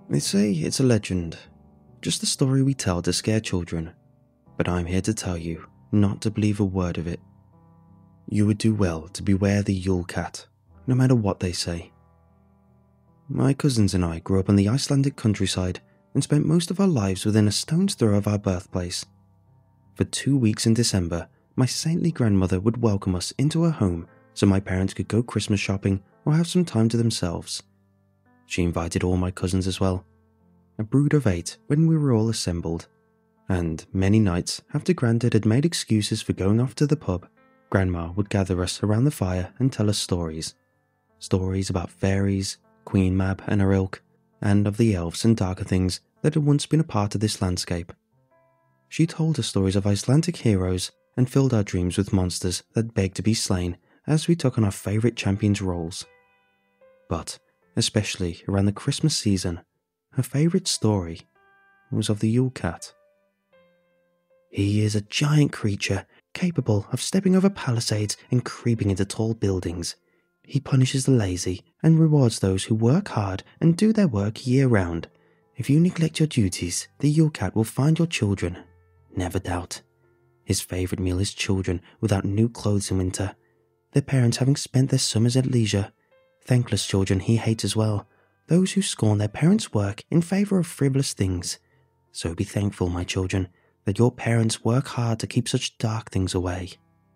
They say it's a legend, just a story we tell to scare children, but I'm here to tell you not to believe a word of it. You would do well to beware the Yule Cat, no matter what they say. My cousins and I grew up on the Icelandic countryside and spent most of our lives within a stone's throw of our birthplace. For 2 weeks in December, my saintly grandmother would welcome us into her home so my parents could go Christmas shopping or have some time to themselves. She invited all my cousins as well, a brood of 8 when we were all assembled, and many nights after Grandad had made excuses for going off to the pub, Grandma would gather us around the fire and tell us stories. Stories about fairies, Queen Mab and her ilk, and of the elves and darker things that had once been a part of this landscape. She told us stories of Icelandic heroes and filled our dreams with monsters that begged to be slain as we took on our favourite champions' roles. But, especially around the Christmas season, her favourite story was of the Yule Cat. He is a giant creature capable of stepping over palisades and creeping into tall buildings. He punishes the lazy and rewards those who work hard and do their work year-round. If you neglect your duties, the Yule Cat will find your children. Never doubt. His favourite meal is children without new clothes in winter, their parents having spent their summers at leisure. Thankless children he hates as well, those who scorn their parents' work in favour of frivolous things. So be thankful, my children, that your parents work hard to keep such dark things away.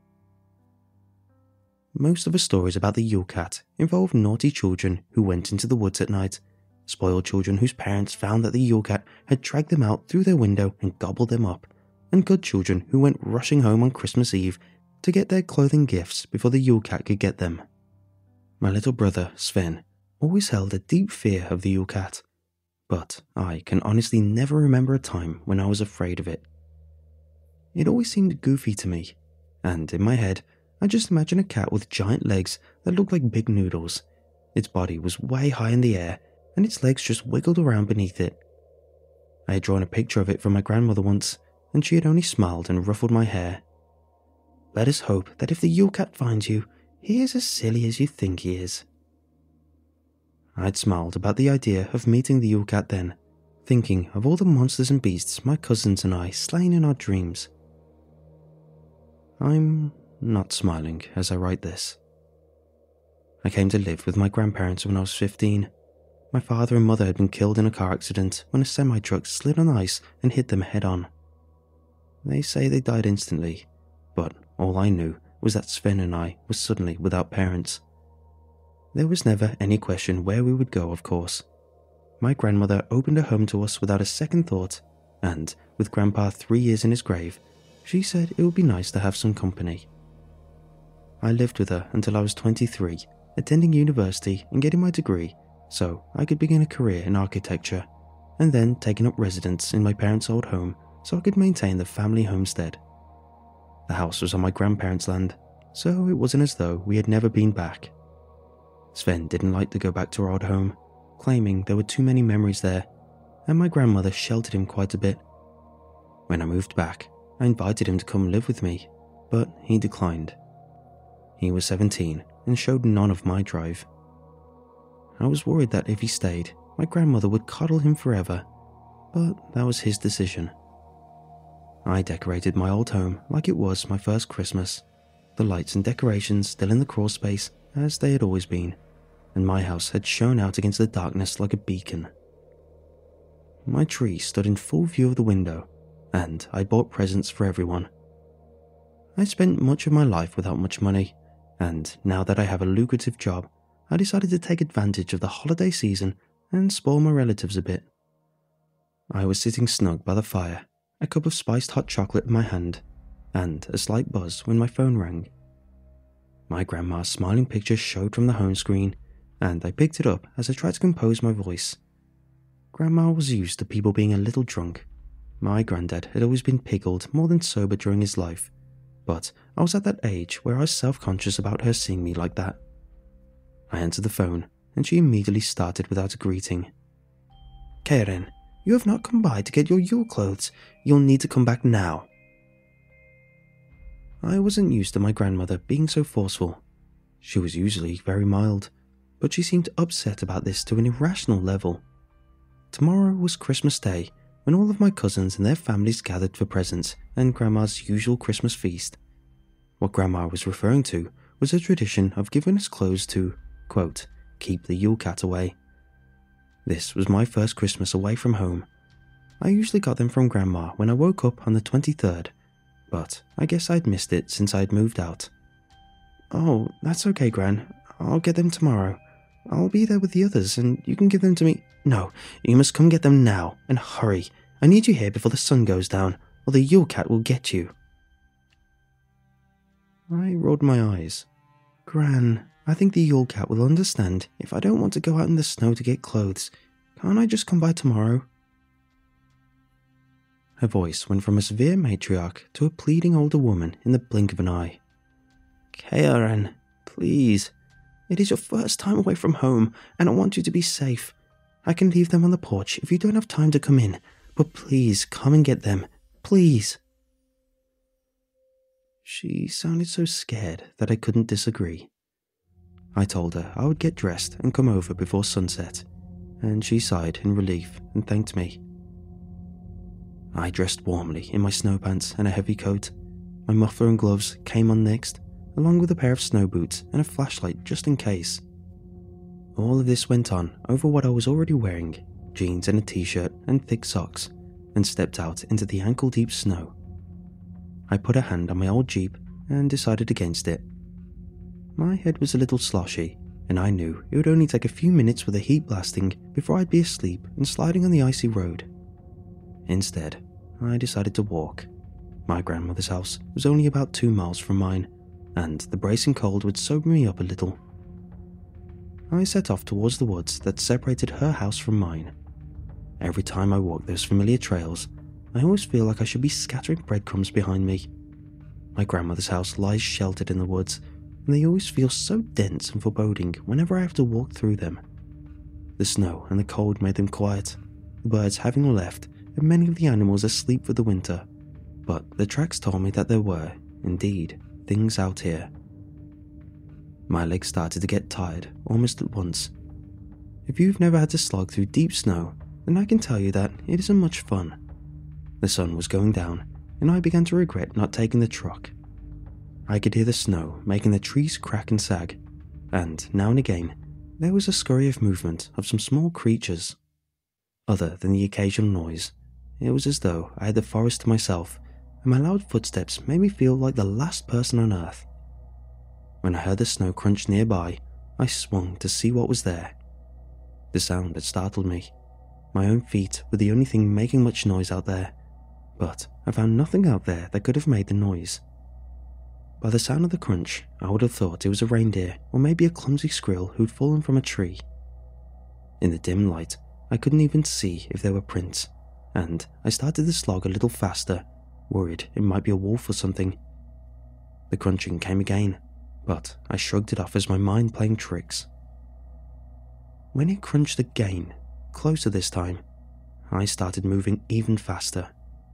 Most of the stories about the Yule Cat involve naughty children who went into the woods at night, spoiled children whose parents found that the Yule Cat had dragged them out through their window and gobbled them up, and good children who went rushing home on Christmas Eve to get their clothing gifts before the Yule Cat could get them. My little brother, Sven, always held a deep fear of the Yule Cat, but I can honestly never remember a time when I was afraid of it. It always seemed goofy to me, and in my head, I just imagine a cat with giant legs that looked like big noodles. Its body was way high in the air, and its legs just wiggled around beneath it. I had drawn a picture of it for my grandmother once, and she had only smiled and ruffled my hair. Let us hope that if the Yule Cat finds you, he is as silly as you think he is. I'd smiled about the idea of meeting the Yule Cat then, thinking of all the monsters and beasts my cousins and I slain in our dreams. I'm not smiling as I write this. I came to live with my grandparents when I was 15. My father and mother had been killed in a car accident when a semi-truck slid on ice and hit them head-on. They say they died instantly, but all I knew was that Sven and I were suddenly without parents. There was never any question where we would go, of course. My grandmother opened her home to us without a second thought, and with Grandpa 3 years in his grave, she said it would be nice to have some company. I lived with her until I was 23, attending university and getting my degree so I could begin a career in architecture, and then taking up residence in my parents' old home so I could maintain the family homestead. The house was on my grandparents' land, so it wasn't as though we had never been back. Sven didn't like to go back to our old home, claiming there were too many memories there, and my grandmother sheltered him quite a bit. When I moved back, I invited him to come live with me, but he declined. He was 17 and showed none of my drive. I was worried that if he stayed, my grandmother would coddle him forever, but that was his decision. I decorated my old home like it was my first Christmas, the lights and decorations still in the crawl space as they had always been, and my house had shone out against the darkness like a beacon. My tree stood in full view of the window, and I bought presents for everyone. I spent much of my life without much money, and now that I have a lucrative job, I decided to take advantage of the holiday season and spoil my relatives a bit. I was sitting snug by the fire, a cup of spiced hot chocolate in my hand, and a slight buzz when my phone rang. My grandma's smiling picture showed from the home screen, and I picked it up as I tried to compose my voice. Grandma was used to people being a little drunk. My granddad had always been pickled more than sober during his life, but I was at that age where I was self-conscious about her seeing me like that. I answered the phone, and she immediately started without a greeting. "Karen, you have not come by to get your Yule clothes. You'll need to come back now." I wasn't used to my grandmother being so forceful. She was usually very mild, but she seemed upset about this to an irrational level. Tomorrow was Christmas Day, when all of my cousins and their families gathered for presents and Grandma's usual Christmas feast. What Grandma was referring to was a tradition of giving us clothes to, quote, keep the Yule Cat away. This was my first Christmas away from home. I usually got them from Grandma when I woke up on the 23rd, but I guess I'd missed it since I'd moved out. Oh, that's okay, Gran. I'll get them tomorrow. I'll be there with the others and you can give them to me. No, you must come get them now, and hurry. I need you here before the sun goes down, or the Yule Cat will get you. I rolled my eyes. Gran, I think the Yule Cat will understand if I don't want to go out in the snow to get clothes. Can't I just come by tomorrow? Her voice went from a severe matriarch to a pleading older woman in the blink of an eye. Karen, please. It is your first time away from home, and I want you to be safe. I can leave them on the porch if you don't have time to come in, but please come and get them. Please. She sounded so scared that I couldn't disagree. I told her I would get dressed and come over before sunset, and she sighed in relief and thanked me. I dressed warmly in my snow pants and a heavy coat. My muffler and gloves came on next, along with a pair of snow boots and a flashlight just in case. All of this went on over what I was already wearing, jeans and a t-shirt and thick socks, and stepped out into the ankle-deep snow. I put a hand on my old Jeep and decided against it. My head was a little sloshy, and I knew it would only take a few minutes with the heat blasting before I'd be asleep and sliding on the icy road. Instead, I decided to walk. My grandmother's house was only about 2 miles from mine, and the bracing cold would sober me up a little. I set off towards the woods that separated her house from mine. Every time I walk those familiar trails, I always feel like I should be scattering breadcrumbs behind me. My grandmother's house lies sheltered in the woods, and they always feel so dense and foreboding whenever I have to walk through them. The snow and the cold made them quiet, the birds having left and many of the animals asleep for the winter, but the tracks told me that there were, indeed, things out here. My legs started to get tired almost at once. If you've never had to slog through deep snow, then I can tell you that it isn't much fun. The sun was going down, and I began to regret not taking the truck. I could hear the snow making the trees crack and sag, and now and again, there was a scurry of movement of some small creatures. Other than the occasional noise, it was as though I had the forest to myself, and my loud footsteps made me feel like the last person on earth. When I heard the snow crunch nearby, I swung to see what was there. The sound had startled me. My own feet were the only thing making much noise out there, but I found nothing out there that could have made the noise. By the sound of the crunch, I would have thought it was a reindeer or maybe a clumsy squirrel who'd fallen from a tree. In the dim light, I couldn't even see if there were prints, and I started to slog a little faster, worried it might be a wolf or something. The crunching came again, but I shrugged it off as my mind playing tricks. When it crunched again, closer this time, I started moving even faster.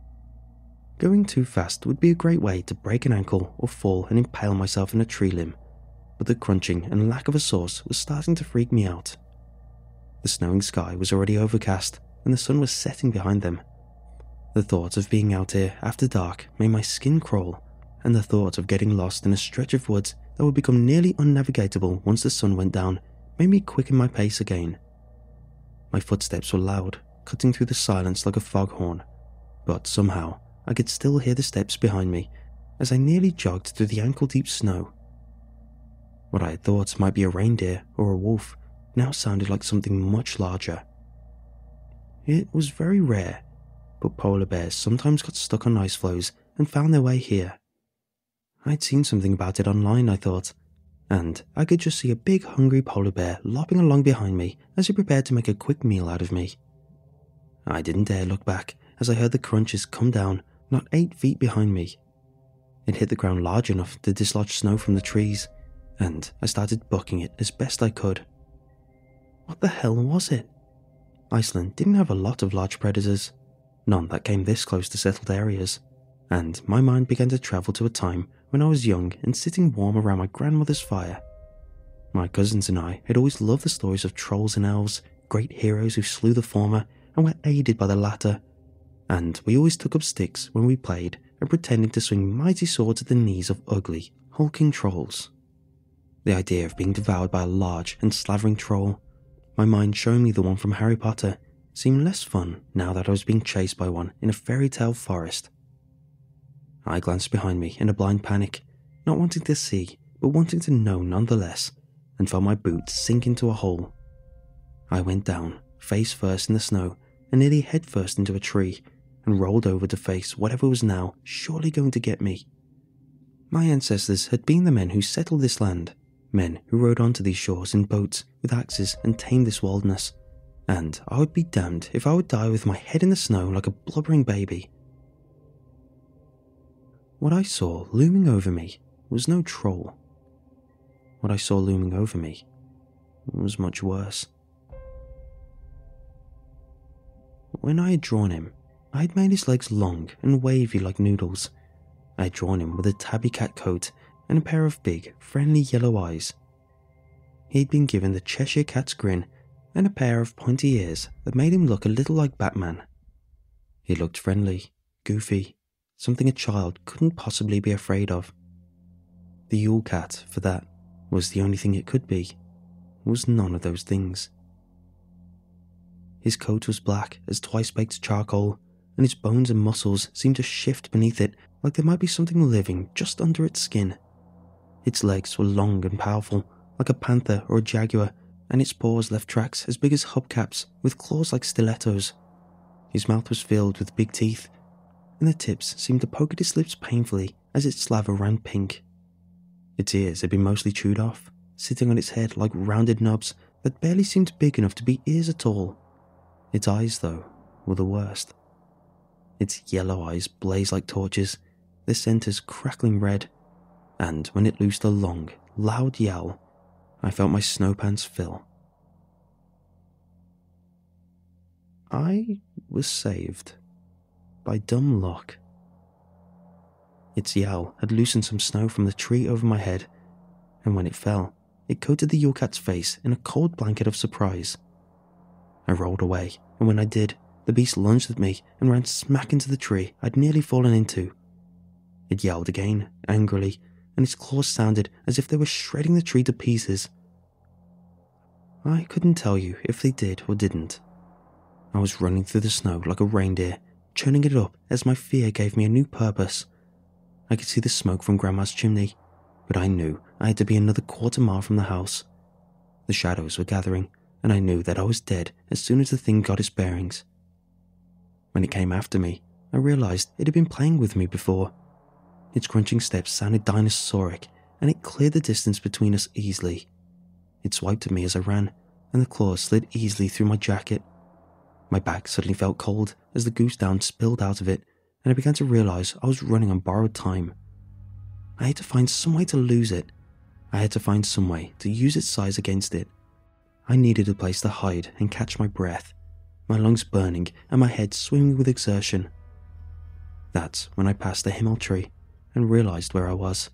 Going too fast would be a great way to break an ankle or fall and impale myself in a tree limb, but the crunching and lack of a source was starting to freak me out. The snowing sky was already overcast and the sun was setting behind them. The thought of being out here after dark made my skin crawl, and the thought of getting lost in a stretch of woods that would become nearly unnavigatable once the sun went down made me quicken my pace again. My footsteps were loud, cutting through the silence like a foghorn, but somehow I could still hear the steps behind me as I nearly jogged through the ankle-deep snow. What I had thought might be a reindeer or a wolf now sounded like something much larger. It was very rare, but polar bears sometimes got stuck on ice floes and found their way here. I'd seen something about it online, I thought, and I could just see a big hungry polar bear lopping along behind me as he prepared to make a quick meal out of me. I didn't dare look back as I heard the crunches come down not 8 feet behind me. It hit the ground large enough to dislodge snow from the trees, and I started bucking it as best I could. What the hell was it? Iceland didn't have a lot of large predators, none that came this close to settled areas, and my mind began to travel to a time when I was young and sitting warm around my grandmother's fire. My cousins and I had always loved the stories of trolls and elves, great heroes who slew the former, and were aided by the latter, and we always took up sticks when we played and pretending to swing mighty swords at the knees of ugly, hulking trolls. The idea of being devoured by a large and slavering troll, my mind showing me the one from Harry Potter, seemed less fun now that I was being chased by one in a fairy tale forest. I glanced behind me in a blind panic, not wanting to see, but wanting to know nonetheless, and felt my boot sink into a hole. I went down, face first in the snow, and nearly head first into a tree, and rolled over to face whatever was now surely going to get me. My ancestors had been the men who settled this land, men who rode onto these shores in boats with axes and tamed this wilderness, and I would be damned if I would die with my head in the snow like a blubbering baby. What I saw looming over me was no troll. What I saw looming over me was much worse. When I had drawn him, I had made his legs long and wavy like noodles. I had drawn him with a tabby cat coat and a pair of big, friendly yellow eyes. He had been given the Cheshire Cat's grin and a pair of pointy ears that made him look a little like Batman. He looked friendly, goofy, something a child couldn't possibly be afraid of. The Yule Cat, for that, was the only thing it could be, was none of those things. His coat was black as twice-baked charcoal, and his bones and muscles seemed to shift beneath it like there might be something living just under its skin. Its legs were long and powerful, like a panther or a jaguar, and its paws left tracks as big as hubcaps with claws like stilettos. His mouth was filled with big teeth, and the tips seemed to poke at his lips painfully as its saliva ran pink. Its ears had been mostly chewed off, sitting on its head like rounded knobs that barely seemed big enough to be ears at all. Its eyes, though, were the worst. Its yellow eyes blazed like torches, their centers crackling red, and when it loosed a long, loud yowl, I felt my snow pants fill. I was saved by dumb luck. Its yowl had loosened some snow from the tree over my head, and when it fell, it coated the Yule Cat's face in a cold blanket of surprise. I rolled away, and when I did, the beast lunged at me and ran smack into the tree I'd nearly fallen into. It yowled again, angrily, and its claws sounded as if they were shredding the tree to pieces. I couldn't tell you if they did or didn't. I was running through the snow like a reindeer, churning it up as my fear gave me a new purpose. I could see the smoke from Grandma's chimney, but I knew I had to be another quarter-mile from the house. The shadows were gathering, and I knew that I was dead as soon as the thing got its bearings. When it came after me, I realized it had been playing with me before. Its crunching steps sounded dinosauric, and it cleared the distance between us easily. It swiped at me as I ran, and the claws slid easily through my jacket. My back suddenly felt cold as the goose down spilled out of it, and I began to realize I was running on borrowed time. I had to find some way to lose it. I had to find some way to use its size against it. I needed a place to hide and catch my breath, my lungs burning and my head swimming with exertion. That's when I passed the Himmel tree and realized where I was.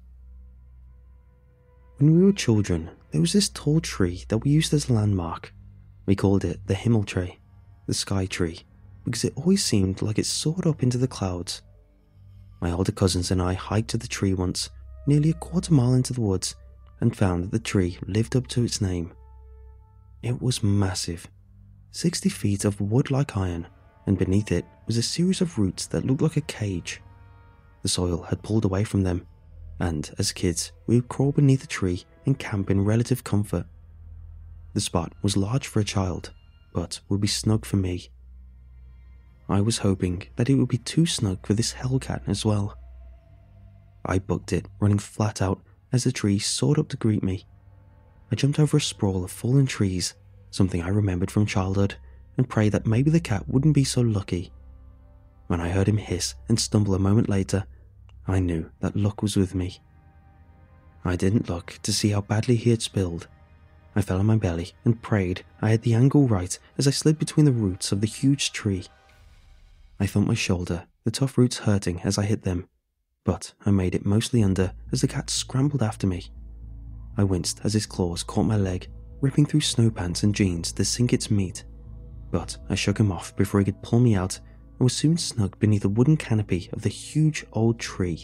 When we were children, there was this tall tree that we used as a landmark. We called it the Himmel tree, the sky tree, because it always seemed like it soared up into the clouds. My older cousins and I hiked to the tree once, nearly a quarter-mile into the woods, and found that the tree lived up to its name. It was massive, 60 feet of wood like iron, and beneath it was a series of roots that looked like a cage. The soil had pulled away from them, and as kids we would crawl beneath the tree and camp in relative comfort. The spot was large for a child, but would be snug for me. I was hoping that it would be too snug for this hellcat as well. I booked it, running flat out as the tree soared up to greet me. I jumped over a sprawl of fallen trees, something I remembered from childhood, and prayed that maybe the cat wouldn't be so lucky. When I heard him hiss and stumble a moment later, I knew that luck was with me. I didn't look to see how badly he had spilled. I fell on my belly and prayed I had the angle right as I slid between the roots of the huge tree. I felt my shoulder, the tough roots hurting as I hit them, but I made it mostly under as the cat scrambled after me. I winced as its claws caught my leg, ripping through snow pants and jeans to sink its meat. but I shook him off before he could pull me out and was soon snug beneath the wooden canopy of the huge old tree.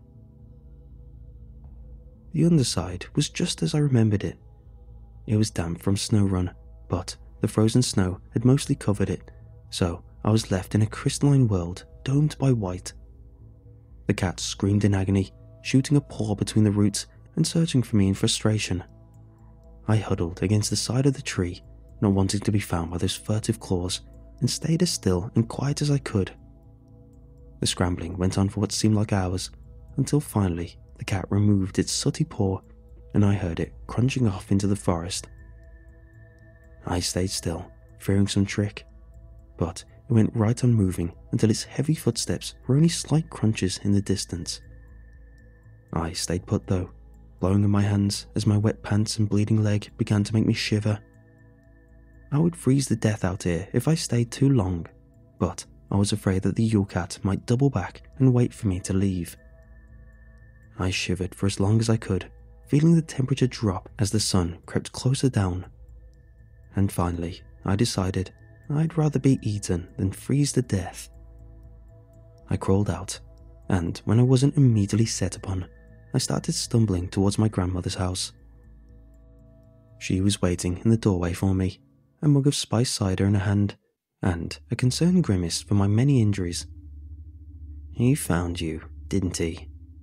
The underside was just as I remembered it. It was damp from snow run, but the frozen snow had mostly covered it, so I was left in a crystalline world domed by white. The cat screamed in agony, shooting a paw between the roots and searching for me in frustration. I huddled against the side of the tree, not wanting to be found by those furtive claws, and stayed as still and quiet as I could. The scrambling went on for what seemed like hours, until finally the cat removed its sooty paw and I heard it crunching off into the forest. I stayed still, fearing some trick, but it went right on moving until its heavy footsteps were only slight crunches in the distance. I stayed put though, blowing on my hands as my wet pants and bleeding leg began to make me shiver. I would freeze to death out here if I stayed too long, but I was afraid that the Yule Cat might double back and wait for me to leave. I shivered for as long as I could, feeling the temperature drop as the sun crept closer down. And finally, I decided I'd rather be eaten than freeze to death. I crawled out, and when I wasn't immediately set upon, I started stumbling towards my grandmother's house. She was waiting in the doorway for me, a mug of spiced cider in her hand, and a concerned grimace for my many injuries. "He found you, didn't he?"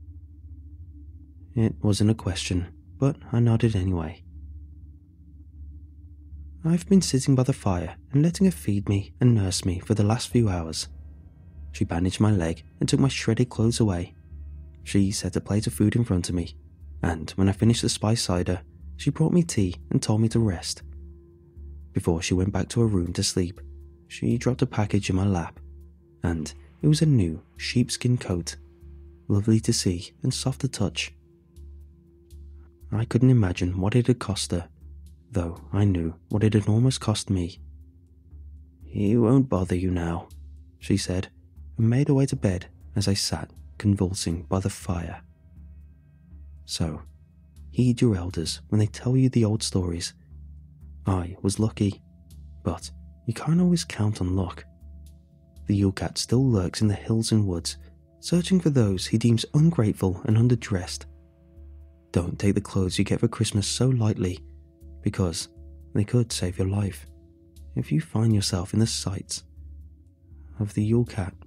It wasn't a question, but I nodded anyway. "I've been sitting by the fire and letting her feed me and nurse me for the last few hours." She bandaged my leg and took my shredded clothes away. She set a plate of food in front of me, and when I finished the spiced cider, she brought me tea and told me to rest. Before she went back to her room to sleep, she dropped a package in my lap, and it was a new sheepskin coat, lovely to see and soft to touch. I couldn't imagine what it had cost her, though I knew what it had almost cost me. "He won't bother you now," she said, and made her way to bed as I sat convulsing by the fire. So, heed your elders when they tell you the old stories. I was lucky, but you can't always count on luck. The Yule Cat still lurks in the hills and woods, searching for those he deems ungrateful and underdressed. Don't take the clothes you get for Christmas so lightly, because they could save your life if you find yourself in the sights of the Yule Cat.